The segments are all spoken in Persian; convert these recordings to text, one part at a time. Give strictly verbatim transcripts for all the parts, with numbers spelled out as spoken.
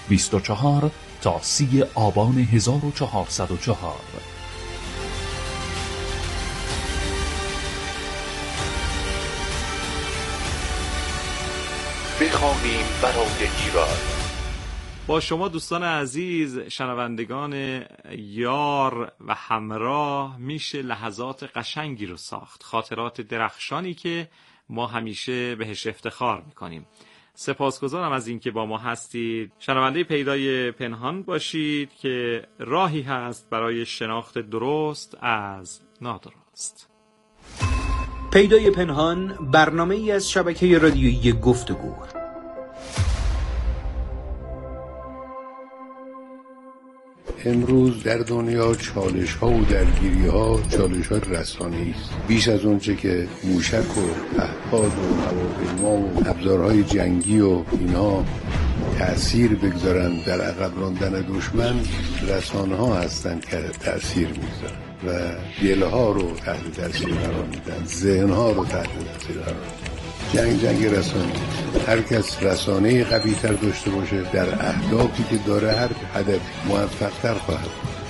بیست و چهار تا سی آبان هزار و چهارصد و چهار. بخوانیم برای ایران. با شما دوستان عزیز شنوندگان یار و همراه میشه لحظات قشنگی رو ساخت، خاطرات درخشانی که ما همیشه بهش افتخار میکنیم. سپاسگزارم از اینکه با ما هستید. شنونده پیدای پنهان باشید که راهی هست برای شناخت درست از نادرست. پیدای پنهان، برنامه ای از شبکه رادیویی گفتگو. امروز در دنیا چالش ها و درگیری ها چالش ها رسانه‌ای است. بیش از اونچه که موشک و پهپاد و هواپیما و ابزارهای جنگی و اینها تأثیر بگذارن در عقب راندن دشمن، رسانه ها هستند که تأثیر میگذارن و دلها رو تحت تأثیر قرار میدن، ذهن ها رو تحت تأثیر قرار میدن. جنگ جنگ رسانه، هر کس رسانه قوی تر داشته باشه در اهدافی که داره هر هدف موفق تر خواهد.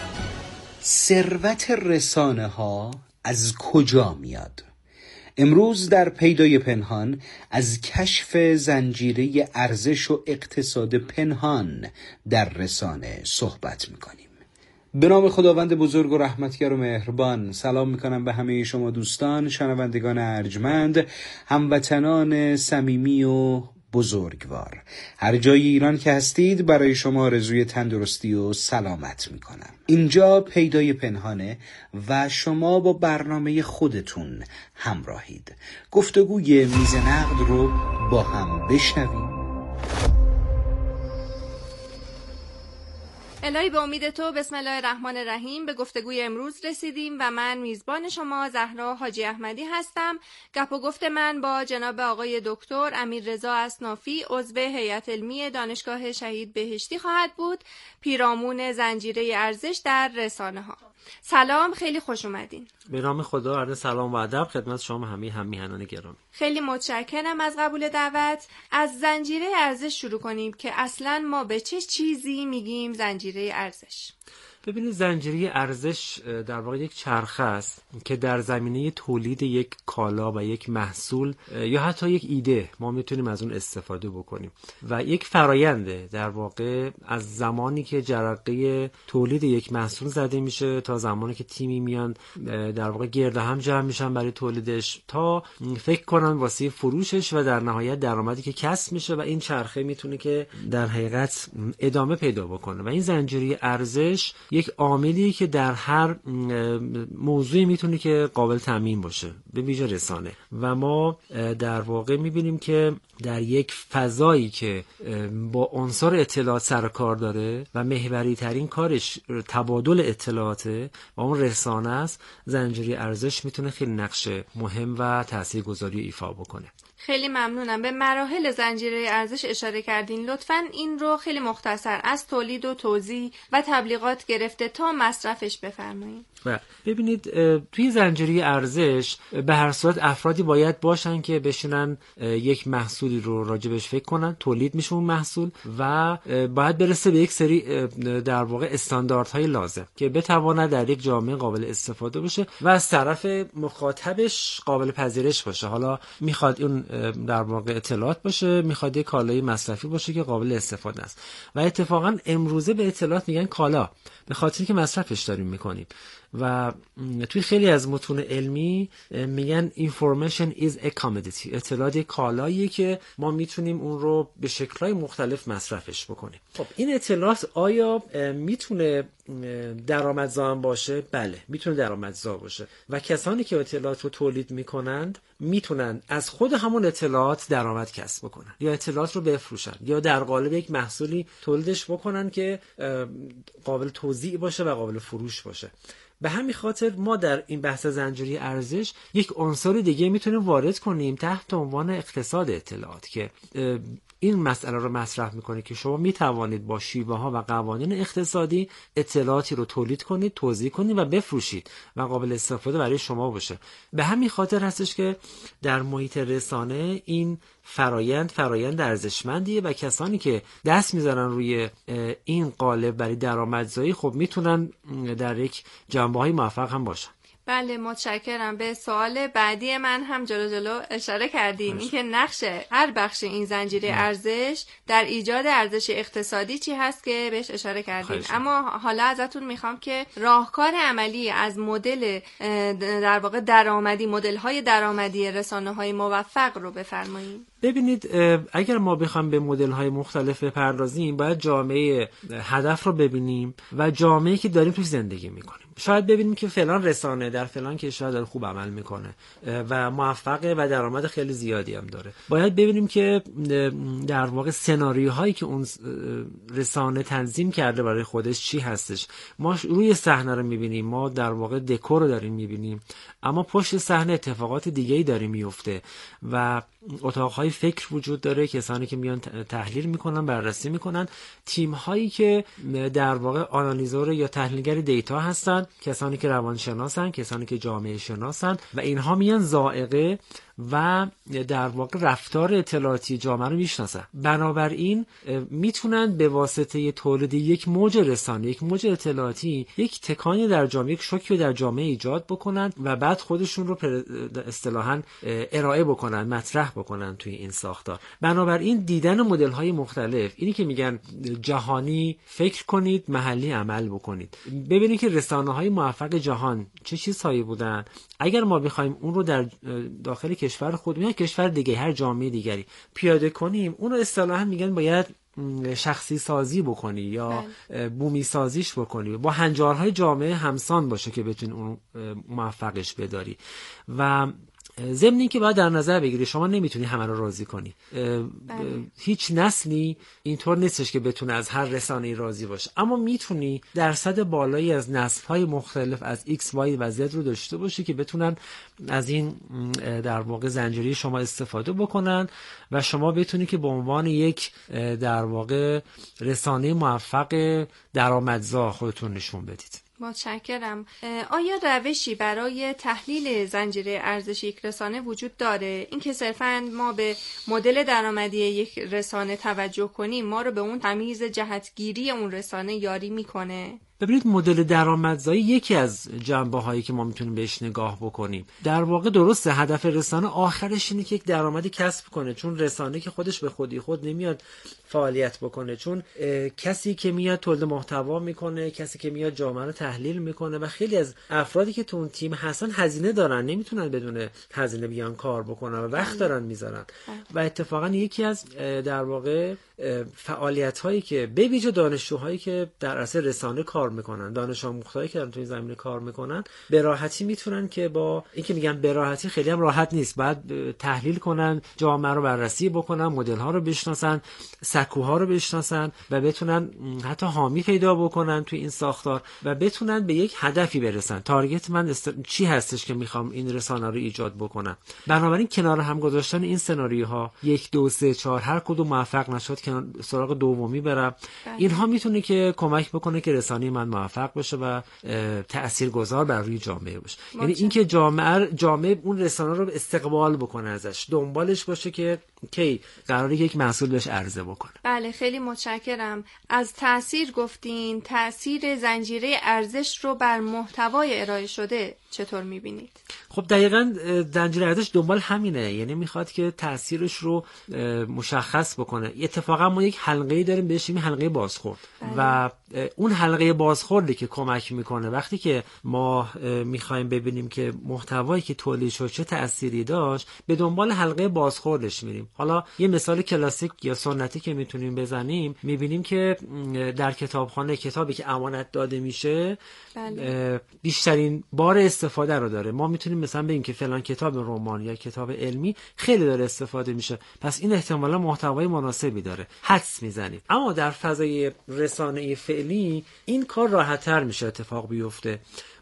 ثروت رسانه ها از کجا میاد؟ امروز در پیدای پنهان از کشف زنجیره ارزش و اقتصاد پنهان در رسانه صحبت میکنیم. به نام خداوند بزرگ و رحمتگر و مهربان، سلام میکنم به همه شما دوستان، شنوندگان ارجمند، هموطنان صمیمی و بزرگوار. هر جای ایران که هستید برای شما آرزوی تندرستی و سلامت میکنم. اینجا پیدای پنهانه و شما با برنامه خودتون همراهید. گفتگوی میز نقد رو با هم بشنویم. الهی به امید تو، بسم الله الرحمن الرحیم، به گفتگوی امروز رسیدیم و من میزبان شما زهرا حاجی احمدی هستم. گپ و گفت من با جناب آقای دکتر امیررضا اصنافی، عضو هیئت علمی دانشگاه شهید بهشتی خواهد بود، پیرامون زنجیره ارزش در رسانه ها. سلام، خیلی خوش اومدین. به نام خدا، عرض سلام و ادب خدمت شما همه هم میهنان گرامی. خیلی متشکرم از قبول دعوت. از زنجیره ارزش شروع کنیم که اصلاً ما به چه چیزی میگیم زنجیره ارزش؟ ببینید، زنجیره ارزش در واقع یک چرخه است که در زمینه تولید یک کالا و یک محصول یا حتی یک ایده ما میتونیم از اون استفاده بکنیم و یک فراینده در واقع از زمانی که جرقه تولید یک محصول زده میشه تا زمانی که تیمی میان در واقع گرد هم جمع میشن برای تولیدش تا فکر کنن واسه فروشش و در نهایت درآمدی که کسب میشه و این چرخه میتونه که در حقیقت ادامه پیدا بکنه و این زنجیره ارزش یک عاملی که در هر موضوعی میتونه که قابل تامین باشه، به ویژه رسانه. و ما در واقع میبینیم که در یک فضایی که با عنصر اطلاعات سر کار داره و محوری ترین کارش تبادل اطلاعاته و اون رسانه است، زنجیره ارزش میتونه خیلی نقش مهم و تاثیرگذاری ایفا بکنه. خیلی ممنونم. به مراحل زنجیره ارزش اشاره کردین. لطفاً این رو خیلی مختصر از تولید و توزیع و تبلیغات گرفته تا مصرفش بفرمایید. ببینید، توی زنجیره ارزش به هر صورت افرادی باید باشن که بشینن یک محصولی رو راجبش فکر کنن، تولید میشه اون محصول و باید برسه به یک سری در واقع استانداردهای لازم که بتواند در یک جامعه قابل استفاده باشه و از طرف مخاطبش قابل پذیرش باشه. حالا میخواد اون در واقع اطلاعات باشه، میخواد یک کالای مصرفی باشه که قابل استفاده است. و اتفاقا امروزه به اطلاعات میگن کالا، به خاطری که مصرفش داریم میکنیم و توی خیلی از متون علمی میگن information is a commodity. اطلاعات یک کالاییه که ما میتونیم اون رو به شکل‌های مختلف مصرفش بکنیم. خب این اطلاعات آیا میتونه درآمدزا باشه؟ بله، میتونه درآمدزا باشه و کسانی که اطلاعات رو تولید میکنند میتونن از خود همون اطلاعات درآمد کسب بکنن یا اطلاعات رو بفروشن یا در قالب یک محصولی تولیدش بکنن که قابل توزیع باشه و قابل فروش باشه. به همین خاطر ما در این بحث زنجیره ارزش یک عنصر دیگه میتونیم وارد کنیم تحت عنوان اقتصاد اطلاعات که این مسئله رو مطرح میکنه که شما میتوانید با شیوه ها و قوانین اقتصادی اطلاعاتی رو تولید کنید، توزیع کنید و بفروشید و قابل استفاده برای شما باشه. به همین خاطر هستش که در محیط رسانه این فرایند فرایند ارزشمندیه و کسانی که دست میذارن روی این قالب برای درآمدزایی خب میتونن در یک جنبه‌های موفق هم باشن. بله متشکرم. به سوال بعدی من هم جلو جلو اشاره کردین، اینکه نقش هر بخش این زنجیره ارزش در ایجاد ارزش اقتصادی چی هست که بهش اشاره کردین. اما حالا ازتون میخوام که راهکار عملی از مدل در واقع درآمدی، مدل‌های درآمدی رسانه‌های موفق رو بفرمایید. ببینید اگر ما بخوایم به مدل‌های مختلف بپردازیم باید جامعه هدف رو ببینیم و جامعه‌ای که داریم توش زندگی می‌کنیم. شاید ببینیم که فلان رسانه در فلان کشور داره خوب عمل میکنه و موفقه و درآمد خیلی زیادی هم داره. باید ببینیم که در واقع سناریوهایی که اون رسانه تنظیم کرده برای خودش چی هستش. ما روی صحنه رو میبینیم، ما در واقع دکور رو داریم میبینیم، اما پشت صحنه اتفاقات دیگه‌ای داره میفته و اتاق‌های فکر وجود داره، کسانی که میان تحلیل میکنن، بررسی میکنن، تیم‌هایی که در واقع آنالیزور یا تحلیلگر دیتا هستن، کسانی که روانشناسن، کسانی که جامعه شناسن و اینها میان ذائقه و در واقع رفتار اطلاعاتی جامعه رو میشناسن. بنابراین میتونن به واسطه تولید یک موج رسانه، یک موج اطلاعاتی، یک تکانی در جامعه، یک شوکی در جامعه ایجاد بکنن و بعد خودشون رو اصطلاحاً ارائه بکنن، مطرح بکنن توی این ساختار. بنابراین دیدن مدل‌های مختلف، اینی که میگن جهانی فکر کنید، محلی عمل بکنید. ببینید که رسانه‌های موفق جهان چه چیزهایی بودن. اگر ما بخوایم اون رو در داخل کشور خودمون یا کشور دیگه، هر جامعه دیگری پیاده کنیم، اون رو اصطلاحاً میگن باید شخصی سازی بکنی یا بومی سازیش بکنی، با هنجارهای جامعه همسان باشه که بتونی اون موفقش بداری. و ضمن این که باید در نظر بگیری شما نمیتونی همه رو راضی کنی. هیچ نسلی اینطور نیستش که بتونه از هر رسانه‌ای راضی باشه، اما میتونی درصد بالایی از نسل‌های مختلف از ایکس، وای و زد رو داشته باشی که بتونن از این در واقع زنجیره شما استفاده بکنن و شما بتونی که به عنوان یک در واقع رسانه موفق درآمدزا خودتون نشون بدید. متشکرم. آیا روشی برای تحلیل زنجیره ارزش یک رسانه وجود داره؟ اینکه صرفاً ما به مدل درآمدی یک رسانه توجه کنیم ما رو به اون تمیز جهتگیری اون رسانه یاری میکنه؟ ببینید مدل درآمدزایی یکی از جنبه‌هایی که ما میتونیم بهش نگاه بکنیم. در واقع درسته هدف رسانه آخرش اینه که یک درآمدی کسب کنه، چون رسانه که خودش به خودی خود نمیاد فعالیت بکنه، چون کسی که میاد تولید محتوا میکنه، کسی که میاد جامعه رو تحلیل میکنه و خیلی از افرادی که تو اون تیم هستن هزینه دارن، نمیتونن بدون هزینه بیان کار بکنن و وقت دارن میذارن و اتفاقا یکی از در واقع فعالیت‌هایی که به ویژه دانشجوهایی که در اصل رسانه کار میکنن، دانش آموختایی که در توی زمینه کار میکنن، به راحتی میتونن که با اینکه میگن به راحتی خیلی هم راحت نیست، بعد تحلیل کنن، جامعه رو بررسی بکنن، مدل ها رو بشناسن، سکوها رو بشناسن و بتونن حتی حامی پیدا بکنن توی این ساختار و بتونن به یک هدفی برسن. تارگت من است... چی هستش که میخوام این رسانه رو ایجاد بکنم. بنابراین کنار هم گذاشتن این سناریوها یک دو سه چهار هر کدوم موفق نشد که سراغ دومی برم، اینها میتونه که کمک بکنه که رسانه من موفق باشه و تاثیرگذار بر روی جامعه باشه. یعنی اینکه جامعه جامعه اون رسانه رو استقبال بکنه، ازش دنبالش باشه که کی قراره یک محصول بهش عرضه بکنه. بله خیلی متشکرم. از تاثیر گفتین، تاثیر زنجیره ارزش رو بر محتوای ارائه شده چطور میبینید؟ خب دقیقاً زنجیره ارزش دنبال همینه، یعنی میخواد که تاثیرش رو مشخص بکنه. اتفاقا ما یک حلقه‌ای داریم بهش میگیم حلقه بازخورد و اون حلقه بازخوردی که کمک میکنه وقتی که ما میخوایم ببینیم که محتوایی که تولید شد چه تأثیری داشت، به دنبال حلقه بازخوردش میریم. حالا یه مثال کلاسیک یا سنتی که میتونیم بزنیم، میبینیم که در کتابخانه کتابی که امانت داده میشه بله. بیشترین بار استفاده رو داره. ما میتونیم مثلا بگیم که فلان کتاب رمان یا کتاب علمی خیلی داره استفاده میشه، پس این احتمالا محتوای مناسبی داره، حدس میزنیم. اما در فضای رسانه‌ای فعلی این کار راحت‌تر میشه اتفاق بیفته.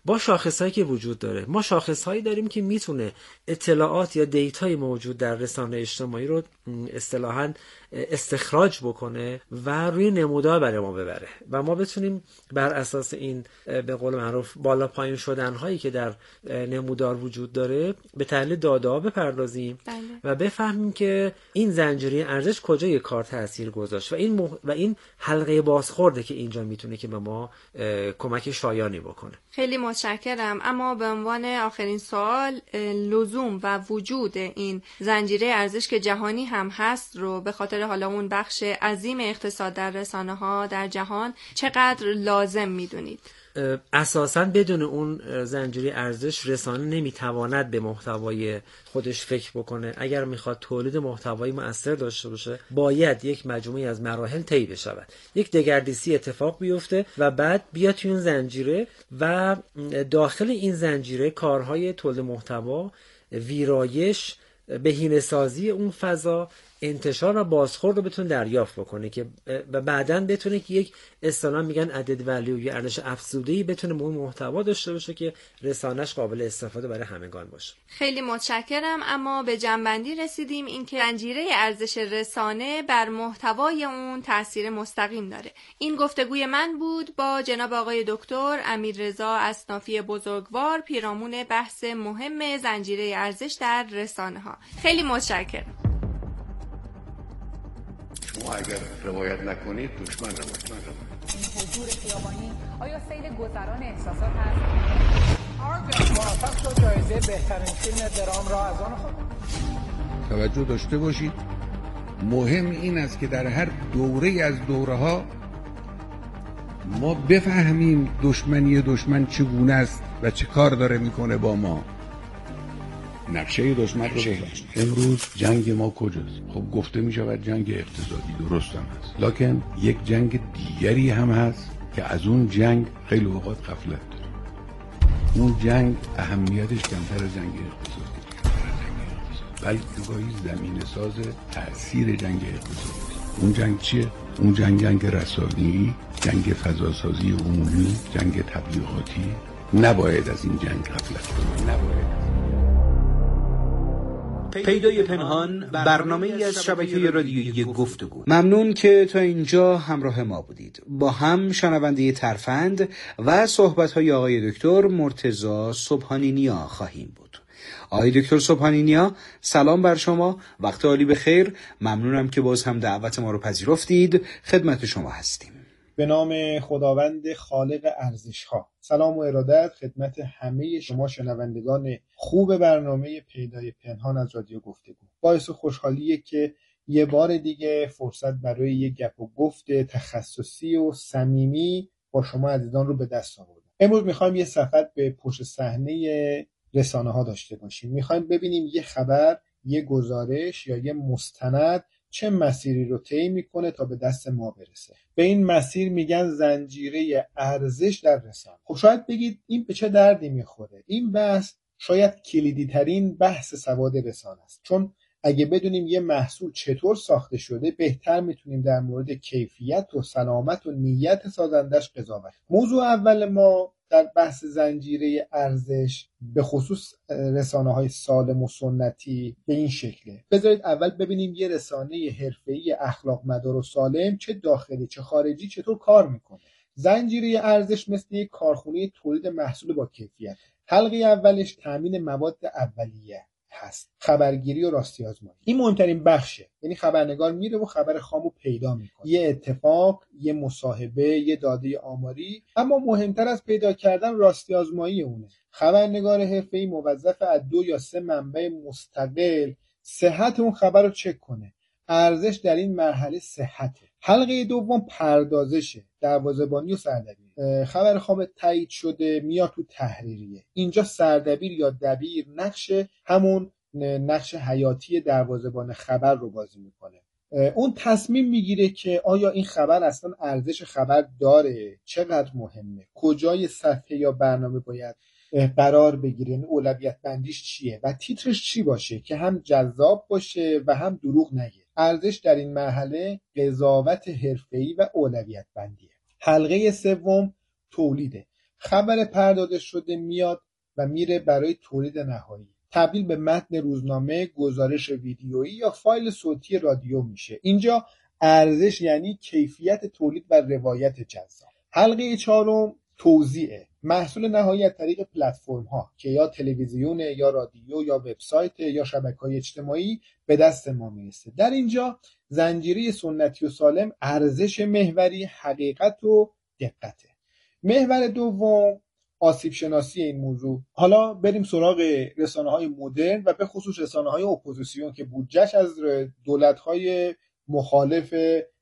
با شاخصهایی که وجود داره. ما شاخصهایی داریم که میتونه اطلاعات یا دیتای موجود در رسانه اجتماعی رو اصطلاحاً استخراج بکنه و روی نمودار برای ما ببره و ما بتونیم بر اساس این به قول معروف بالا پایین شدن هایی که در نمودار وجود داره به تحلیل داده ها بپردازیم بله. و بفهمیم که این زنجیره ارزش کجای کار تاثیر گذاشت و این مح... و این حلقه بازخورده که اینجا میتونه که به ما کمک شایانی بکنه. خیلی متشکرم. اما به عنوان آخرین سوال، لزوم و وجود این زنجیره ارزش که جهانی هم هست رو به خاطر حالا اون بخش عظیم اقتصاد در رسانه ها در جهان چقدر لازم میدونید؟ اساساً بدون اون زنجیره ارزش رسانه نمیتواند به محتوای خودش فکر بکنه. اگر میخواد تولید محتوایی مؤثر داشته باشه باید یک مجموعه از مراحل طی بشود، یک دگردیسی اتفاق بیفته و بعد بیاد توی اون زنجیره و داخل این زنجیره کارهای تولید محتوا، ویرایش، بهینه‌سازی اون فضا، انتشار و بازخورد رو بتونه دریافت بکنه که و بعداً بتونه که یک اصطلاحاً میگن ادد ولیو یا ارزش افزوده‌ای بتونه به اون محتوا داشته باشه که رسانه‌اش قابل استفاده برای همگان باشه. خیلی متشکرم. اما به جنبندی رسیدیم اینکه زنجیره ارزش رسانه بر محتوای اون تأثیر مستقیم داره. این گفتگوی من بود با جناب آقای دکتر امیررضا اصنافی بزرگوار، پیرامون بحث مهم زنجیره ارزش در رسانه‌ها. خیلی متشکرم. شما اگر روایت نکنید دشمن روایت نکنید. این حضور خیابانی آیا سیر گذران احساسات هست؟ آرگا موفق شد جایزه بهترین فیلم درام را از آن خود. توجه داشته باشید، مهم این است که در هر دوره از دوره ها ما بفهمیم دشمنی دشمن چگونه است و چه کار داره میکنه با ما. نقشه دشمن رو بفهم. امروز جنگ ما کجاست؟ خب گفته می شود جنگ اقتصادی، درست هم هست، لکن یک جنگ دیگری هم هست که از اون جنگ خیلی اوقات غفلت داره. اون جنگ اهمیتش کمتر از جنگ اقتصادی، بلکه گاهی زمینه ساز تأثیر جنگ اقتصادی. اون جنگ چیه؟ اون جنگ جنگ رسانه‌ای، جنگ فضاسازی عمومی، جنگ تبلیغاتی. نباید از این جنگ غفلت کنیم، نباید. پیدای پنهان، برنامه ای از شبکه رادیویی گفتگو. ممنون که تا اینجا همراه ما بودید. با هم شنونده ترفند و صحبت‌های آقای دکتر مرتضی سبحانی نیا خواهیم بود. آقای دکتر سبحانی نیا، سلام بر شما، وقت عالی بخیر. ممنونم که باز هم دعوت ما رو پذیرفتید. خدمت شما هستیم. به نام خداوند خالق ارزش‌ها. سلام و ارادت خدمت همه شما شنوندگان خوب برنامه پیدای پنهان از رادیو گفتگو. باعث خوشحالیه که یه بار دیگه فرصت برای یه گپ و گفت تخصصی و صمیمی با شما عزیزان رو به دست آوردم. امروز میخوایم یه سفر به پشت صحنه رسانه‌ها داشته باشیم. میخوایم ببینیم یه خبر، یه گزارش یا یه مستند چه مسیری رو طی میکنه تا به دست ما برسه. به این مسیر میگن زنجیره ارزش در رسانه. خب شاید بگید این به چه دردی میخوره؟ این بحث شاید کلیدی ترین بحث سواد رسانه است، چون اگه بدونیم یه محصول چطور ساخته شده بهتر میتونیم در مورد کیفیت و سلامت و نیت سازندش قضاوت. موضوع اول ما در بحث زنجیره ارزش به خصوص رسانه‌های سالم و سنتی به این شکله. بذارید اول ببینیم یه رسانه حرفه‌ای اخلاق مدار و سالم چه داخلی چه خارجی چطور کار میکنه. زنجیره ارزش مثل یک کارخونه تولید محصول با کیفیت. حلقه اولش تامین مواد اولیه هست، خبرگیری و راستی آزمایی. این مهمترین بخشه، یعنی خبرنگار میره و خبر خامو پیدا میکنه، یه اتفاق، یه مصاحبه، یه داده آماری. اما مهمتر از پیدا کردن راستی آزمایی اونه. خبرنگار حرفه‌ای موظف از دو یا سه منبع مستقل صحت اون خبر رو چک کنه. ارزش در این مرحله صحته. حلقه دوم پردازشه، دروازه‌بانی و سردبیری. خبر خام تایید شده میاد تو تحریریه. اینجا سردبیر یا دبیر نقش همون نقش حیاتی دروازه‌بان خبر رو بازی میکنه. اون تصمیم میگیره که آیا این خبر اصلا ارزش خبر داره، چقدر مهمه، کجای صفحه یا برنامه باید قرار بگیره، این اولویت بندیش چیه و تیترش چی باشه که هم جذاب باشه و هم دروغ نگه. ارزش در این مرحله قضاوت حرفه‌ای و اولویت بندیه. حلقه سوم تولیده. خبر پرداخته شده میاد و میره برای تولید نهایی، تبدیل به متن روزنامه، گزارش ویدیویی یا فایل صوتی رادیو میشه. اینجا ارزش یعنی کیفیت تولید و روایت جذاب. حلقه چهارم توزیع محصول نهایی از طریق پلتفرم ها که یا تلویزیون یا رادیو یا وبسایت یا شبکه‌های اجتماعی به دست ما میرسه. در اینجا زنجیره سنتی و سالم ارزش محوری حقیقت و دقته. محور دوم آسیب شناسی این موضوع. حالا بریم سراغ رسانه‌های مدرن و به خصوص رسانه‌های اپوزیسیون که بودجه‌اش از دولت‌های مخالف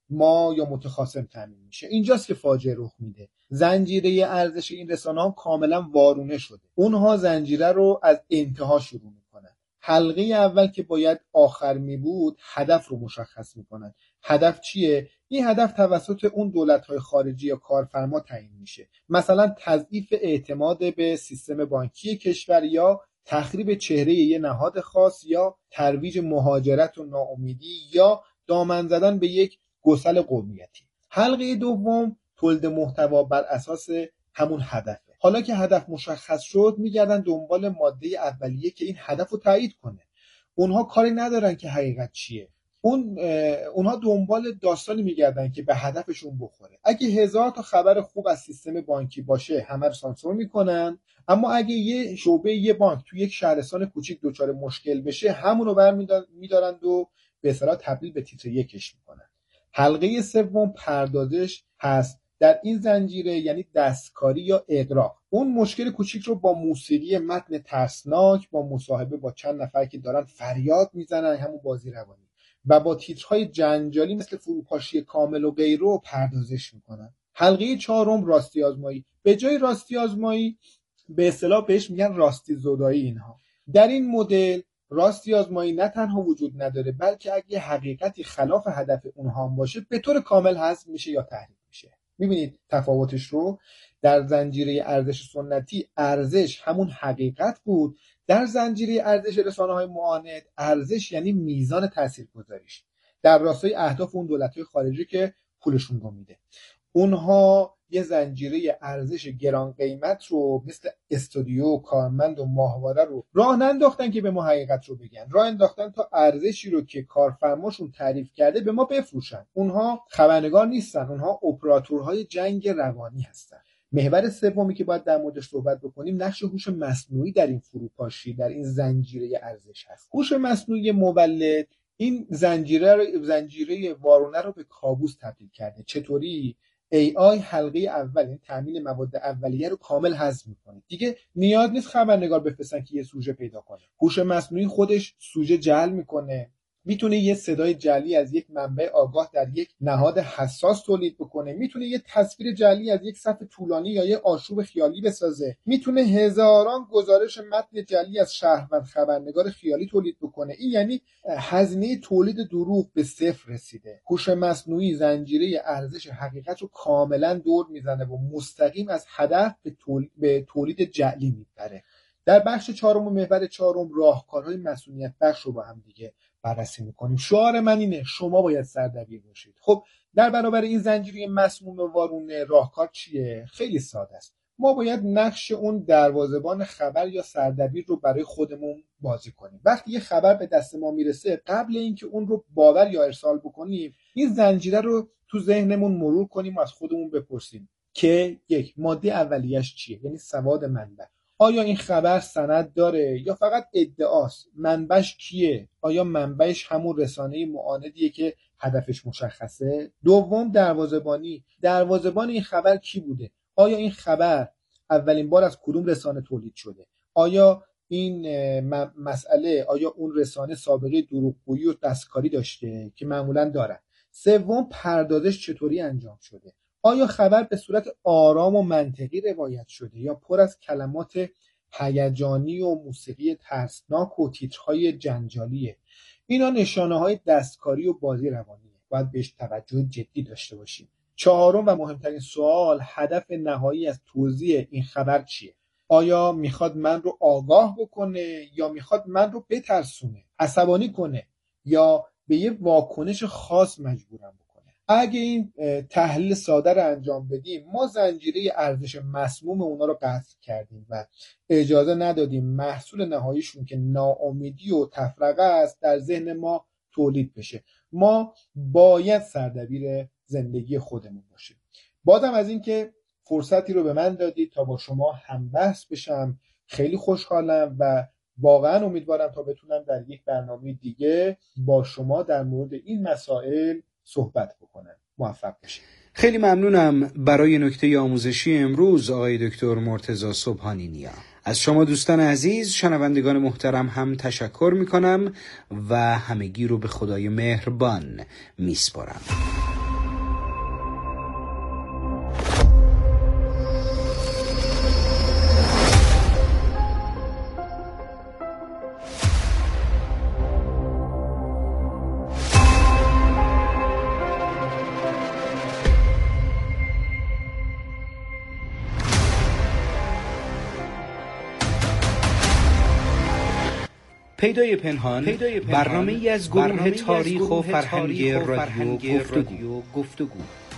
ما یا متخاصم تامین میشه. اینجاست که فاجعه رخ میده. زنجیره ارزش این رسانه‌ها کاملا وارونه شده. اونها زنجیره رو از انتها شروع میکنن. حلقه اول که باید آخر می بود هدف رو مشخص میکنن. هدف چیه؟ این هدف توسط اون دولت‌های خارجی یا کارفرما تعیین میشه. مثلا تضعیف اعتماد به سیستم بانکی کشور یا تخریب چهره یه نهاد خاص یا ترویج مهاجرت و ناامیدی یا دامن زدن به یک گسل قومیتی. حلقه دوم تولید محتوا بر اساس همون هدفه. حالا که هدف مشخص شد میگردن دنبال ماده اولیه که این هدف رو تایید کنه. اونها کاری ندارن که حقیقت چیه. اون اونها دنبال داستانی میگردن که به هدفشون بخوره. اگه هزار تا خبر خوب از سیستم بانکی باشه همه رو سانسور میکنن، اما اگه یه شعبه یه بانک تو یک شهرستان کوچیک دچار مشکل بشه همون رو برمی‌دارن و به اصطلاح تبدیل به تیتر یکش میکنن. حلقه سوم پردازش هست. در این زنجیره یعنی دستکاری یا اغراق. اون مشکل کوچیک رو با موسیقی متن ترسناک، با مصاحبه با چند نفر که دارن فریاد میزنن، همون بازی روانی، و با تیترهای جنجالی مثل فروپاشی کامل و غیره پردازش میکنن. حلقه چهارم راستی آزمایی. به جای راستی آزمایی به اصطلاح بهش میگن راستی زدایی. اینها در این مدل راستی آزمایی نه تنها وجود نداره، بلکه اگه حقیقتی خلاف هدف اونها هم باشه به طور کامل حذف میشه یا تحریف میشه. میبینید تفاوتش رو؟ در زنجیره ارزش سنتی ارزش همون حقیقت بود، در زنجیره ارزش رسانه‌های معاند ارزش یعنی میزان تاثیرگذاریش در راستای اهداف اون دولت‌های خارجی که پولشون رو میده. اونها یه زنجیره ارزش گران قیمت رو مثل استودیو، کارمند و ماهواره رو راه ننداختن که به ما حقیقت رو بگن، راه انداختن تا ارزشی رو که کارفرماشون تعریف کرده به ما بفروشن. اونها خبرنگار نیستن، اونها اپراتورهای جنگ روانی هستن. محور سومی که باید در موردش صحبت بکنیم نقش هوش مصنوعی در این فروپاشی، در این زنجیره ارزش هست. هوش مصنوعی مولد این زنجیره رو زنجیره وارونه رو به کابوس تبدیل کرده. چطوری؟ ای آی حلقه اول این تامین مواد اولیه رو کامل حذف میکنه. دیگه نیاز نیست خبرنگار بفرستن که یه سوژه پیدا کنه. هوش مصنوعی خودش سوژه جعل میکنه، میتونه یه صدای جعلی از یک منبع آگاه در یک نهاد حساس تولید بکنه، میتونه یه تصویر جعلی از یک صفحه طولانی یا یه آشوب خیالی بسازه، میتونه هزاران گزارش متن جعلی از شهروند خبرنگار خیالی تولید بکنه. این یعنی هزینه تولید دروغ به صفر رسیده. هوش مصنوعی زنجیره ارزش حقیقت رو کاملا دور میزنه و مستقیم از هدف به تولید, به تولید جعلی میبره. در بخش چهارم و محور چهارم راهکارهای مسئولیت بخش رو با هم دیگه بررسی میکنیم. شعار من اینه شما باید سردبیر باشید. خب در برابر این زنجیره مسموم و وارونه راهکار چیه؟ خیلی ساده است. ما باید نقش اون دروازه‌بان خبر یا سردبیر رو برای خودمون بازی کنیم. وقتی یه خبر به دست ما میرسه قبل اینکه اون رو باور یا ارسال بکنیم این زنجیره رو تو ذهنمون مرور کنیم و از خودمون بپرسیم که یک ماده اولیش چیه؟ یعنی سواد منبع. آیا این خبر سند داره یا فقط ادعاست؟ منبعش کیه؟ آیا منبعش همون رسانه معاندیه که هدفش مشخصه؟ دوم دروازه‌بانی. دروازه‌بان این خبر کی بوده؟ آیا این خبر اولین بار از کدوم رسانه تولید شده؟ آیا این مسئله آیا اون رسانه سابقه دروغگویی و دستکاری داشته که معمولاً دارن؟ سوم پردازش چطوری انجام شده؟ آیا خبر به صورت آرام و منطقی روایت شده یا پر از کلمات هیجانی و موسیقی ترسناک و تیترهای جنجالیه؟ اینا نشانه‌های دستکاری و بازی روانیه. باید بهش توجه جدی داشته باشیم. چهارم و مهمترین سوال، هدف نهایی از توزیع این خبر چیه؟ آیا میخواد من رو آگاه بکنه یا میخواد من رو بترسونه، عصبانی کنه یا به یه واکنش خاص مجبورم بکنه؟ اگه این تحلیل ساده رو انجام بدیم، ما زنجیره ارزش مسموم اونا رو قطع کردیم و اجازه ندادیم محصول نهاییشون که ناامیدی و تفرقه است در ذهن ما تولید بشه. ما باید سردبیر زندگی خودمون باشیم. بازم از این که فرصتی رو به من دادید تا با شما همبحث بشم خیلی خوشحالم و واقعا امیدوارم تا بتونم در یک برنامه دیگه با شما در مورد این مسائل صحبت بکنم. موفق باشید. خیلی ممنونم برای نکته آموزشی امروز آقای دکتر مرتضی سبحانی نیا. از شما دوستان عزیز، شنوندگان محترم هم تشکر میکنم و همگی رو به خدای مهربان میسپارم. پیدای پنهان, پیدای پنهان برنامه ای از گروه برنامه تاریخ و فرهنگ رادیو گفتگو. گفتگو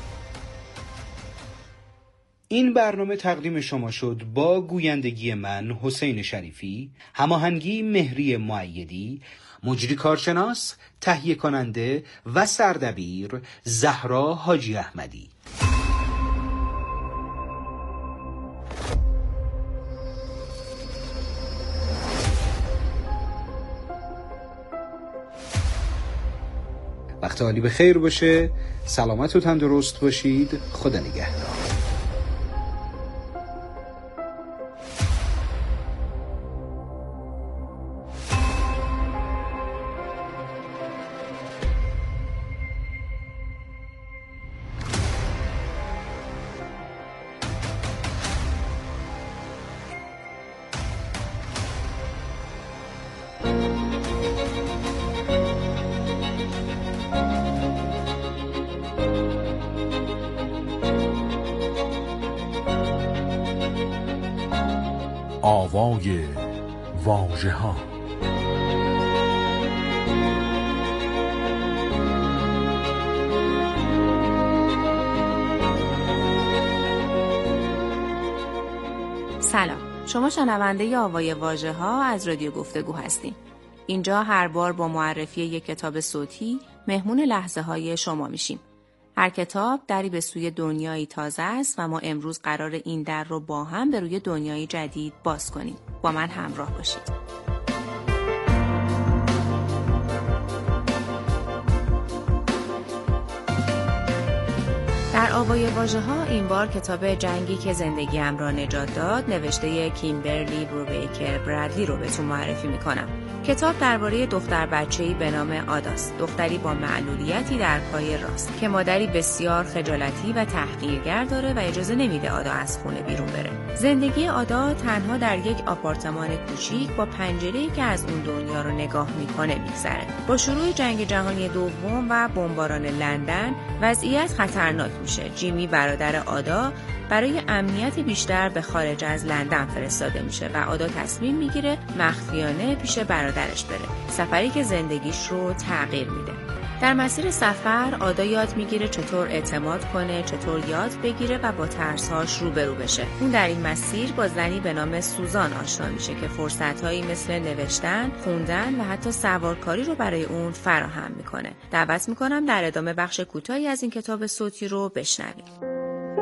این برنامه تقدیم شما شد با گویندگی من حسین شریفی، هماهنگی مهری معیدی، مجری کارشناس، تهیه کننده و سردبیر زهرا حاجی احمدی. وقت عالی به خیر باشه، سلامت و تندرست باشید، خدا نگهدار. آوای واژه‌ها. سلام، شما شنونده آوای واژه‌ها از رادیو گفتگو هستین. اینجا هر بار با معرفی یک کتاب صوتی مهمون لحظه های شما میشیم. هر کتاب دری به سوی دنیایی تازه است و ما امروز قرار این در رو با هم به روی دنیای جدید باز کنیم. با من همراه باشید. در آوای واژه‌ها این بار کتاب جنگی که زندگیم را نجات داد نوشته کیمبرلی بروبیکر برادلی رو بهتون معرفی میکنم. کتاب درباره دختر بچه‌ای به نام آداست، دختری با معلولیتی در پای راست که مادری بسیار خجالتی و تحقیرگر داره و اجازه نمیده آدا از خونه بیرون بره. زندگی آدا تنها در یک آپارتمان کوچیک با پنجره‌ای که از اون دنیا رو نگاه میکنه میگذره. با شروع جنگ جهانی دوم و بمباران لندن وضعیت خطرناک میشه. جیمی برادر آدا برای امنیت بیشتر به خارج از لندن فرستاده میشه و آدا تصمیم میگیره مخفیانه پیش برادرش بره. سفری که زندگیش رو تغییر میده. در مسیر سفر آدا یاد میگیره چطور اعتماد کنه، چطور یاد بگیره و با ترس‌هاش روبرو بشه. اون در این مسیر با زنی به نام سوزان آشنا میشه که فرصت‌هایی مثل نوشتن، خوندن و حتی سوارکاری رو برای اون فراهم میکنه. دعوت میکنم در ادامه بخش کوتاهی از این کتاب صوتی رو بشنوید.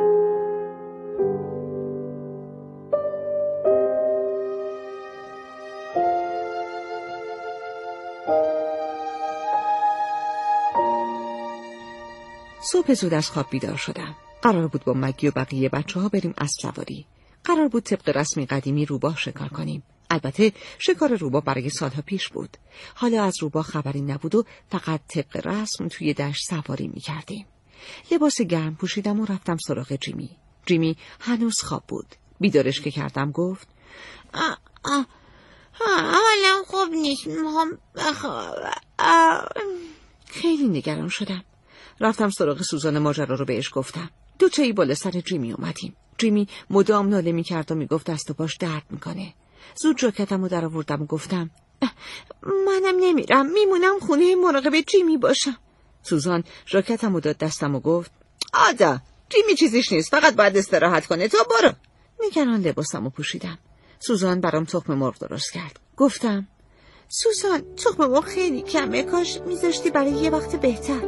صبح زود از خواب بیدار شدم. قرار بود با مگی و بقیه بچه ها بریم اسب سواری. قرار بود طبق رسم قدیمی روباه شکار کنیم. البته شکار روباه برای سالها پیش بود. حالا از روباه خبری نبود و فقط طبق رسم توی دشت سواری می کردیم. لباس گرم پوشیدم و رفتم سراغ جیمی. جیمی هنوز خواب بود. بیدارش که کردم گفت آه آه حالم خوب نیست، میخوام بخوابم. خیلی نگران شدم. رفتم سراغ سوزان ماجرا رو بهش گفتم. دو چایی بالا سر جیمی اومدیم. جیمی مدام ناله میکرد و میگفت دست و پاش درد میکنه. زود جاکتم رو در آوردم و گفتم منم نمیرم، میمونم خونه مراقب جیمی باشم. سوزان ژاکتم و داد دستم و گفت آدا جیمی چیزیش نیست، فقط باید استراحت کنه تا برو. نگران لباسم و پوشیدم. سوزان برام تخم مرغ درست کرد. گفتم سوزان تخم مرغ خیلی کمه، کاش میذاشتی برای یه وقت بهتر.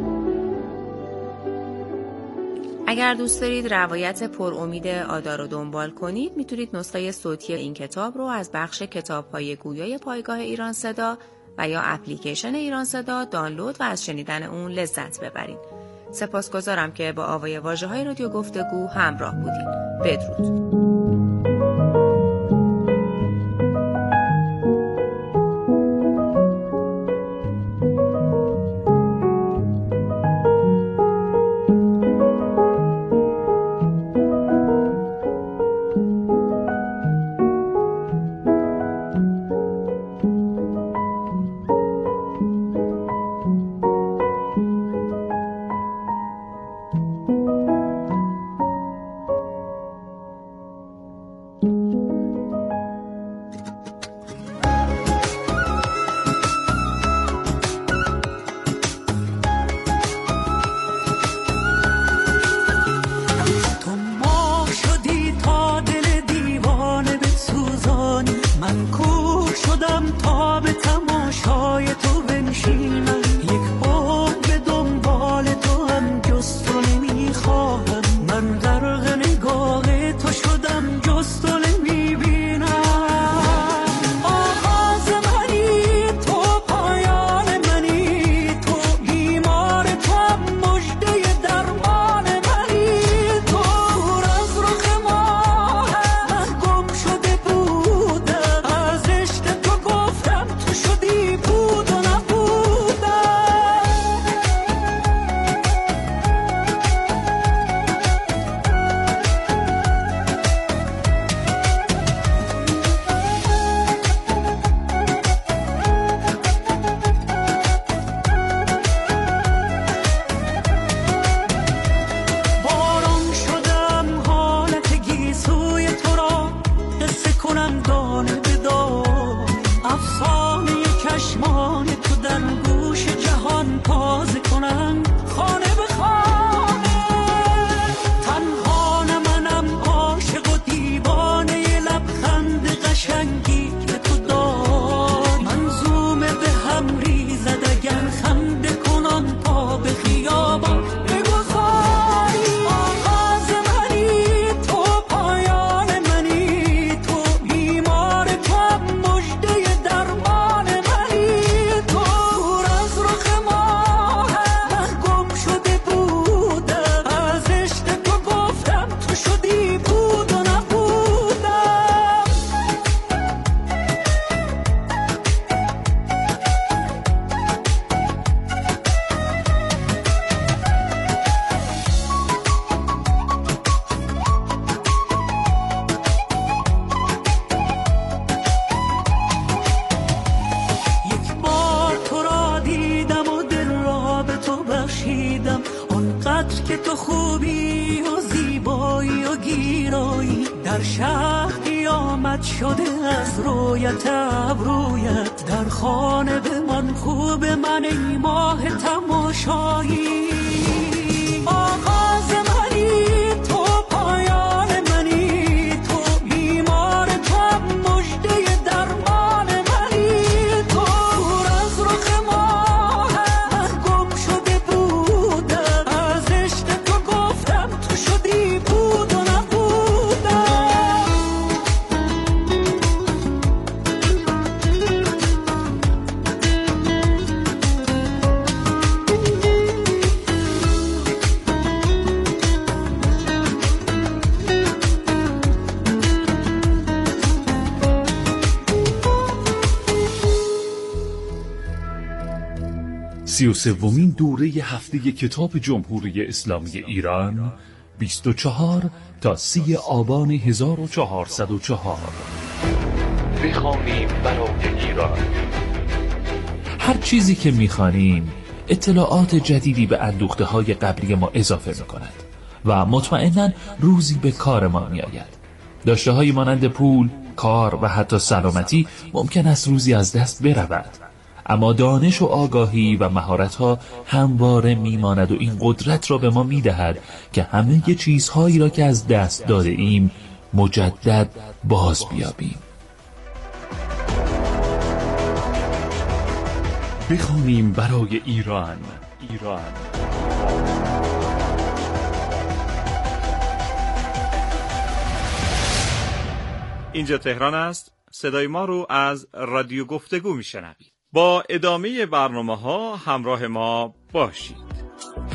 اگر دوست دارید روایت پر امید آدا رو دنبال کنید میتونید نسخه صوتی این کتاب رو از بخش کتاب‌های گویای پایگاه ایران صدا و یا اپلیکیشن ایران صدا دانلود و از شنیدن اون لذت ببرید. سپاسگزارم که با آوای واژه‌های رادیو گفتگو همراه بودید. بدرود. سی و سومین دوره هفته کتاب جمهوری اسلامی ایران بیست و چهار تا سی آبان هزار و چهارصد و چهار. بخوانیم برای ایران. هر چیزی که میخوانیم اطلاعات جدیدی به اندوخته های قبلی ما اضافه میکند و مطمئناً روزی به کار ما میآید. داشته های مانند پول، کار و حتی سلامتی ممکن است روزی از دست برود، اما دانش و آگاهی و مهارت‌ها همواره میماند و این قدرت را به ما میدهد که همه چیزهایی را که از دست داده ایم مجدد باز بیابیم. بخوانیم برای ایران. ایران اینجا تهران است. صدای ما رو از رادیو گفتگو میشنوید. با ادامه برنامه ها همراه ما باشید.